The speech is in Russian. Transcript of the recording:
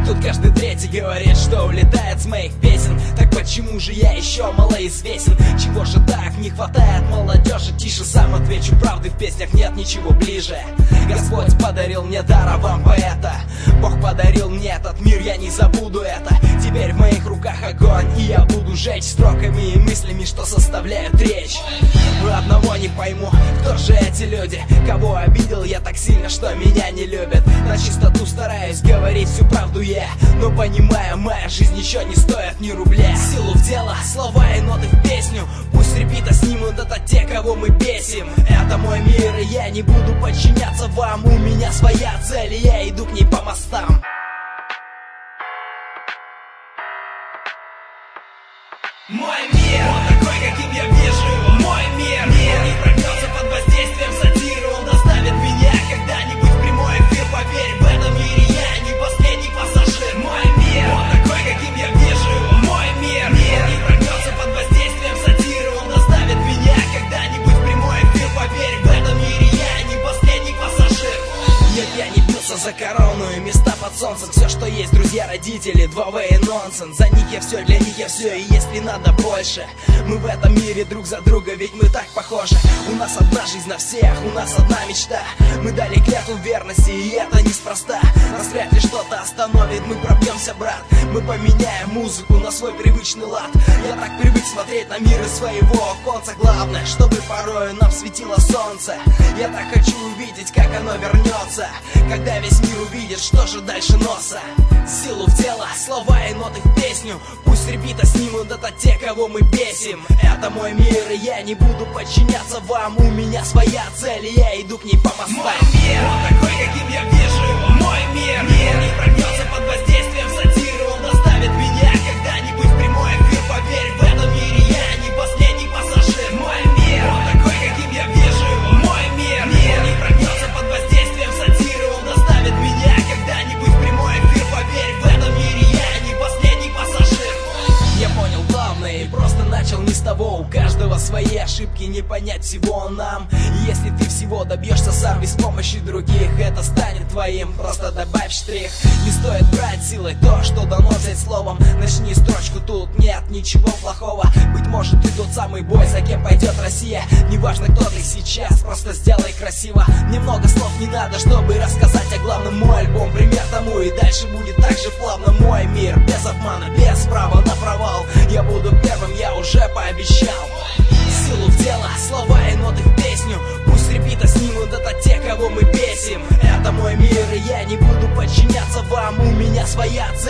Тут каждый третий говорит, что улетает с моих песен. Так почему же я еще малоизвестен? Чего же так не хватает молодежи? Тише, сам отвечу, правды в песнях нет ничего ближе. Господь подарил мне дар, а вам поэта. Бог подарил мне этот мир, я не забуду это. Теперь в моих руках огонь, и я буду жечь строками и мыслями, что составляют речь. Но одного не пойму, кто же эти люди? Кого обидел я так сильно, что меня не любят? На чистоту стараюсь говорить всю правду я, но понимаю, моя жизнь еще не стоит ни рубля. Силу в дело, слова и ноты в песню. Пусть репита снимут это те, кого мы бесим. Это мой мир, и я не буду подчиняться вам. У меня своя цель, и я иду к ней по мостам. Мой мир, он такой, каким я вижу его. Мой мир, он не прогнется под воздействием сатиры. Он доставит меня когда-нибудь в прямой эфир. Поверь, в этом мире я не последний пассажир. Мой мир, он такой, каким я вижу его. Мой мир, он не прогнется под воздействием сатиры. Он доставит меня когда-нибудь в прямой эфир. Поверь, в этом мире я не последний пассажир. Нет, я не бился за корону и места под солнцем. Все, что есть, друзья, родители, 2В и нонсенс. За них я все, для них я все, и если надо больше. Мы в этом мире друг за друга, ведь мы так похожи. У нас одна жизнь на всех, у нас одна мечта. Мы дали клятву верности, и это неспроста. Нас вряд ли что-то остановит, мы пробьемся, брат. Мы поменяем музыку на свой привычный лад. Я так привык смотреть на мир из своего оконца. Главное, чтобы порою нам светило солнце. Я так хочу увидеть, как оно вернется, когда весь мир увидит, что же дальше носа. Силу в дело, слова и ноты в песню. Пусть репита снимут это те, кого мы бесим. Это мой мир, и я не буду подчиняться вам. У меня своя цель, и я иду к ней по мостам. Мой мир, он такой, каким я вижу его. Мой мир, он не прогнется под воздействием сатиры. Он доставит меня когда-нибудь в прямой эфир. Поверь, в этом мире я не последний пассажир. Мой мир, он такой, каким я вижу его. Мой мир, он не прогнется под воздействием сатиры. Он доставит меня когда-нибудь в прямой эфир. Поверь, в этом мире я не последний пассажир. Я понял главное и просто начал не с того. У каждого свои ошибки, не понять всего нам. И если ты всего добьешься сам без помощи других, это станет твоим, просто добавь штрих. Не стоит брать силой то, что дано взять словом. Начни строчку, тут нет ничего плохого. Быть может, ты тот самый бой, за кем пойдет Россия. Неважно, кто ты сейчас, просто сделай красиво. Немного слов не надо, чтобы рассказать о главном. Мой альбом пример тому, и дальше будет так же плавно. Мой мир, без обмана, без права на провал. Я буду первым, я уже пообещал. Силу в дело, слова и ноты в песню. Пусть репита снимут это те, кого мы бесим. Это мой мир, и я не буду подчиняться вам. У меня своя цель.